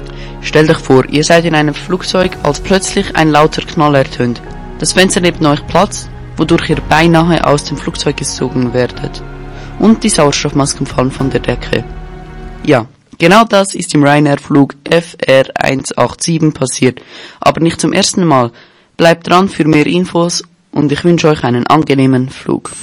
Stellt euch vor, ihr seid in einem Flugzeug, als plötzlich ein lauter Knall ertönt. Das Fenster neben euch platzt, wodurch ihr beinahe aus dem Flugzeug gezogen werdet. Und die Sauerstoffmasken fallen von der Decke. Ja, genau das ist im Ryanair-Flug FR187 passiert, aber nicht zum ersten Mal. Bleibt dran für mehr Infos und ich wünsche euch einen angenehmen Flug.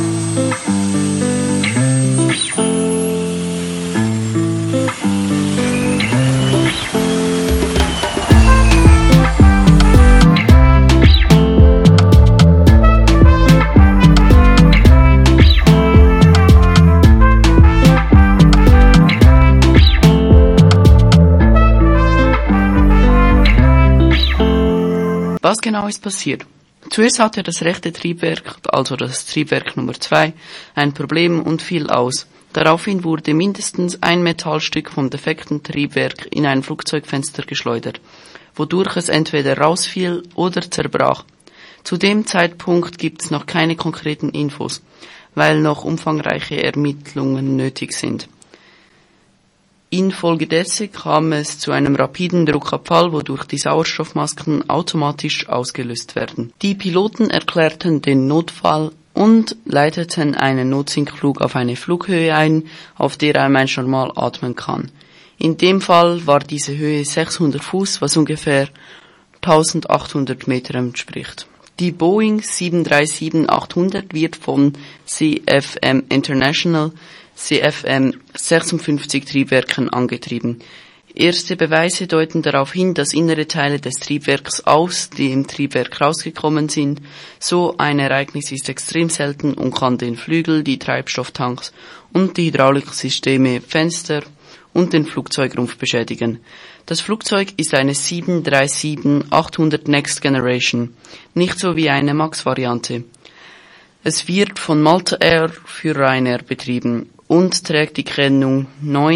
Was genau ist passiert? Zuerst hatte das rechte Triebwerk, also das Triebwerk Nummer 2, ein Problem und fiel aus. Daraufhin wurde mindestens ein Metallstück vom defekten Triebwerk in ein Flugzeugfenster geschleudert, wodurch es entweder rausfiel oder zerbrach. Zu dem Zeitpunkt gibt es noch keine konkreten Infos, weil noch umfangreiche Ermittlungen nötig sind. Infolgedessen kam es zu einem rapiden Druckabfall, wodurch die Sauerstoffmasken automatisch ausgelöst werden. Die Piloten erklärten den Notfall und leiteten einen Notsinkflug auf eine Flughöhe ein, auf der ein Mensch normal atmen kann. In dem Fall war diese Höhe 600 Fuß, was ungefähr 1800 Meter entspricht. Die Boeing 737-800 wird von CFM International CFM 56 Triebwerken angetrieben. Erste Beweise deuten darauf hin, dass innere Teile des Triebwerks aus dem Triebwerk rausgekommen sind. So ein Ereignis ist extrem selten und kann den Flügel, die Treibstofftanks und die Hydrauliksysteme, Fenster und den Flugzeugrumpf beschädigen. Das Flugzeug ist eine 737-800 Next Generation, nicht so wie eine MAX-Variante. Es wird von Malta Air für Ryanair betrieben und trägt die Kennung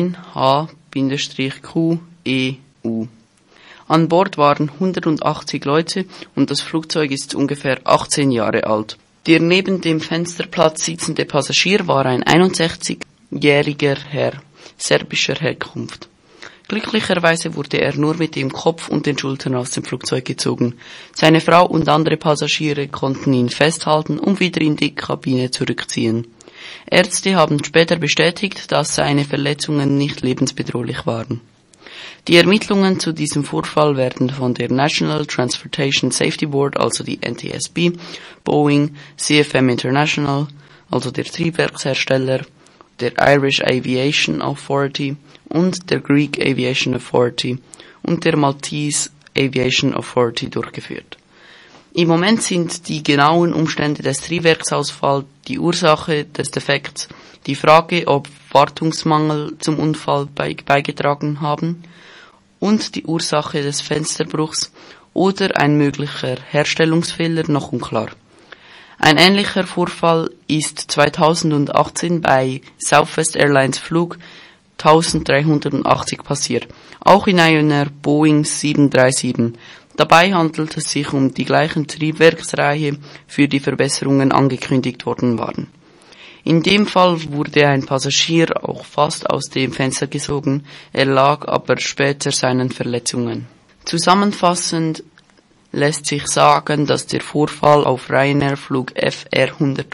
9H-QEU. An Bord waren 180 Leute und das Flugzeug ist ungefähr 18 Jahre alt. Der neben dem Fensterplatz sitzende Passagier war ein 61-jähriger Herr serbischer Herkunft. Glücklicherweise wurde er nur mit dem Kopf und den Schultern aus dem Flugzeug gezogen. Seine Frau und andere Passagiere konnten ihn festhalten und wieder in die Kabine zurückziehen. Ärzte haben später bestätigt, dass seine Verletzungen nicht lebensbedrohlich waren. Die Ermittlungen zu diesem Vorfall werden von der National Transportation Safety Board, also die NTSB, Boeing, CFM International, also der Triebwerkshersteller, der Irish Aviation Authority und der Greek Aviation Authority und der Maltese Aviation Authority durchgeführt. Im Moment sind die genauen Umstände des Triebwerksausfalls, die Ursache des Defekts, die Frage, ob Wartungsmangel zum Unfall beigetragen haben und die Ursache des Fensterbruchs oder ein möglicher Herstellungsfehler noch unklar. Ein ähnlicher Vorfall ist 2018 bei Southwest Airlines Flug 1380 passiert, auch in einer Boeing 737. Dabei handelt es sich um die gleichen Triebwerksreihe, für die Verbesserungen angekündigt worden waren. In dem Fall wurde ein Passagier auch fast aus dem Fenster gesogen, erlag aber später seinen Verletzungen. Zusammenfassend lässt sich sagen, dass der Vorfall auf Ryanair Flug FR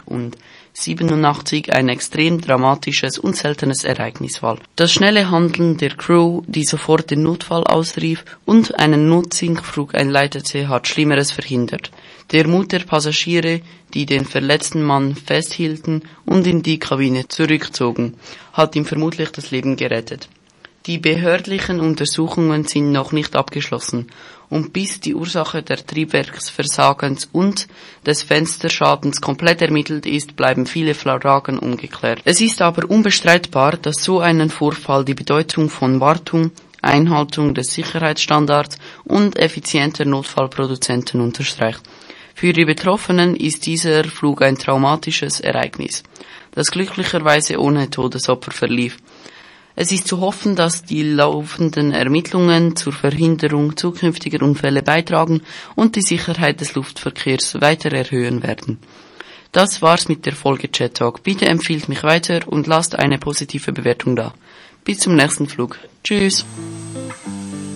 187 ein extrem dramatisches und seltenes Ereignis war. Das schnelle Handeln der Crew, die sofort den Notfall ausrief und einen Notsinkflug einleitete, hat Schlimmeres verhindert. Der Mut der Passagiere, die den verletzten Mann festhielten und in die Kabine zurückzogen, hat ihm vermutlich das Leben gerettet. Die behördlichen Untersuchungen sind noch nicht abgeschlossen und bis die Ursache der Triebwerksversagens und des Fensterschadens komplett ermittelt ist, bleiben viele Fragen ungeklärt. Es ist aber unbestreitbar, dass so ein Vorfall die Bedeutung von Wartung, Einhaltung des Sicherheitsstandards und effizienter Notfallproduzenten unterstreicht. Für die Betroffenen ist dieser Flug ein traumatisches Ereignis, das glücklicherweise ohne Todesopfer verlief. Es ist zu hoffen, dass die laufenden Ermittlungen zur Verhinderung zukünftiger Unfälle beitragen und die Sicherheit des Luftverkehrs weiter erhöhen werden. Das war's mit der Folge Chat Talk. Bitte empfiehlt mich weiter und lasst eine positive Bewertung da. Bis zum nächsten Flug. Tschüss.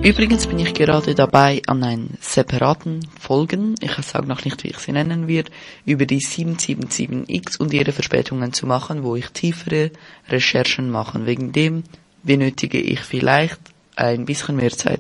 Übrigens bin ich gerade dabei, an einen separaten Folgen, ich sage noch nicht, wie ich sie nennen werde, über die 777X und ihre Verspätungen zu machen, wo ich tiefere Recherchen mache. Wegen dem benötige ich vielleicht ein bisschen mehr Zeit.